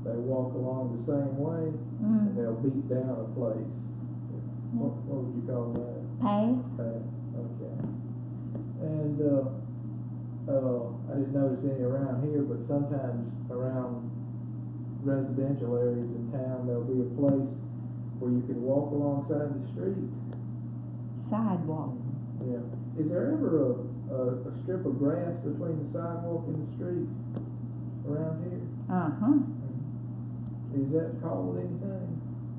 they walk along the same way, and they'll beat down a place. What would you call that? Path. Path. Okay. And I didn't notice any around here, but sometimes around residential areas in town, there'll be a place where you can walk alongside the street. Sidewalk. Yeah. Is there ever a strip of grass between the sidewalk and the street around here? Uh-huh. Is that called anything?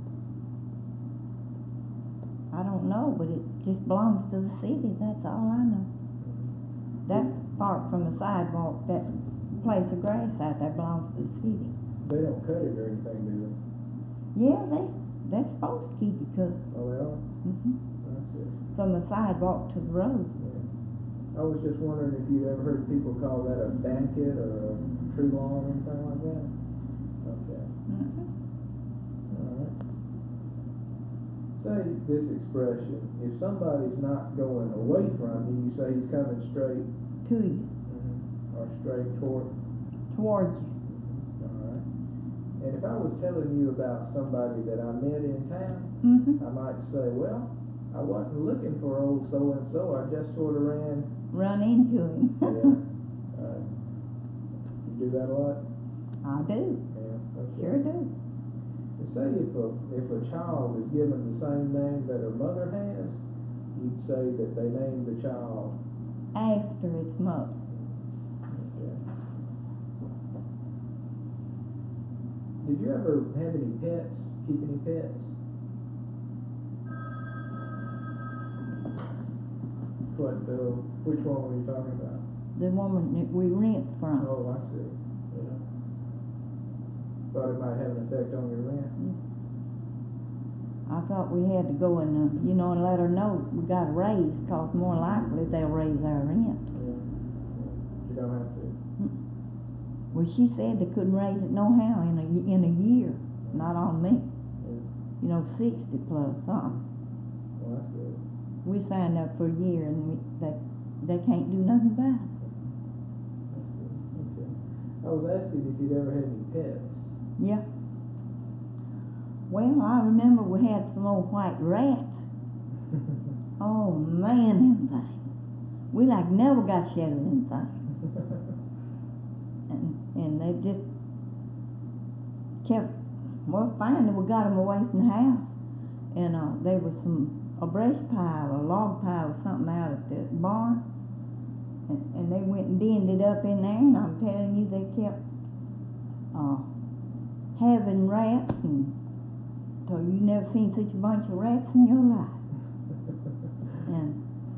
I don't know, but it just belongs to the city, that's all I know. That part from the sidewalk, that place of grass out there belongs to the city. They don't cut it or anything, do they? Yeah, they're supposed to keep it cut. Oh, they are? That's it. From the sidewalk to the road. Yeah. I was just wondering if you ever heard people call that a banquet or a tree lawn or anything like that? Okay. All right. Say this expression, if somebody's not going away from you, you say he's coming straight To you. or straight toward. Towards you. All right. And if I was telling you about somebody that I met in town, I might say, well, I wasn't looking for old so-and-so, I just sort of Run into him. Yeah. You do that a lot? I do. Yeah. Okay. Sure do. And say if a child is given the same name that her mother has, you'd say that they named the child After its mother. Okay. Did you ever have any pets? Keep any pets? Which one were you talking about? The woman that we rent from. Oh, I see. Yeah. Thought it might have an effect on your rent. I thought we had to go and, and let her know we got a raise, cause more likely they'll raise our rent. Yeah. You don't have to. Well, she said they couldn't raise it no how in a year, not on me. Yeah. 60 plus something. Well, that's good. We signed up for a year and they can't do nothing about it. Okay. I was asking if you'd ever had any pets. Yeah. Well, I remember we had some old white rats. Oh man, them things. We never got shed of them things. And they just kept, well, finally we got them away from the house. And there was a brush pile, a log pile or something out at the barn. And they went and denned it up in there, and I'm telling you, they kept having rats, and so you never seen such a bunch of rats in your life. And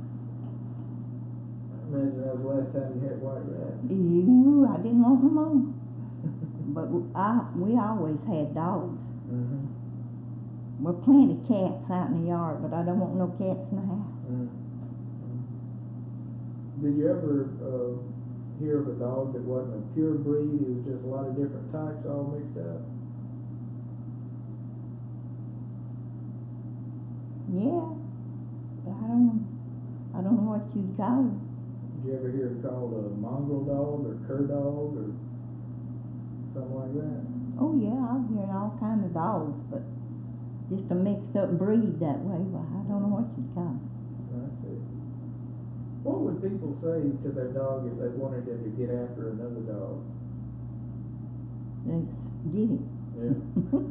I imagine that was the last time you had white rats. I didn't want them on. But we always had dogs. Well, plenty of cats out in the yard, but I don't want no cats in the house. Did you ever hear of a dog that wasn't a pure breed? It was just a lot of different types all mixed up? Yeah, but I don't know what you'd call it. Did you ever hear it called a mongrel dog or cur dog or something like that? Oh yeah, I've heard all kinds of dogs, but just a mixed up breed that way, but I don't know what you'd call it. I see. What would people say to their dog if they wanted him to get after another dog? Let's get it. Yeah.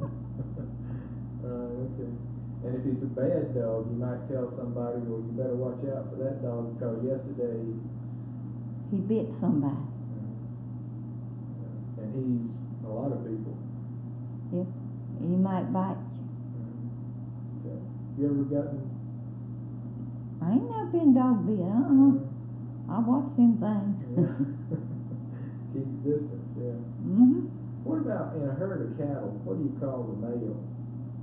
Okay. And if he's a bad dog, you might tell somebody, well, you better watch out for that dog because yesterday He bit somebody. And he's a lot of people. Yeah, he might bite you. Okay. You ever gotten? I ain't never been dog bit. I watch them things. Yeah. Keep the distance. Yeah. What about in a herd of cattle? What do you call the male?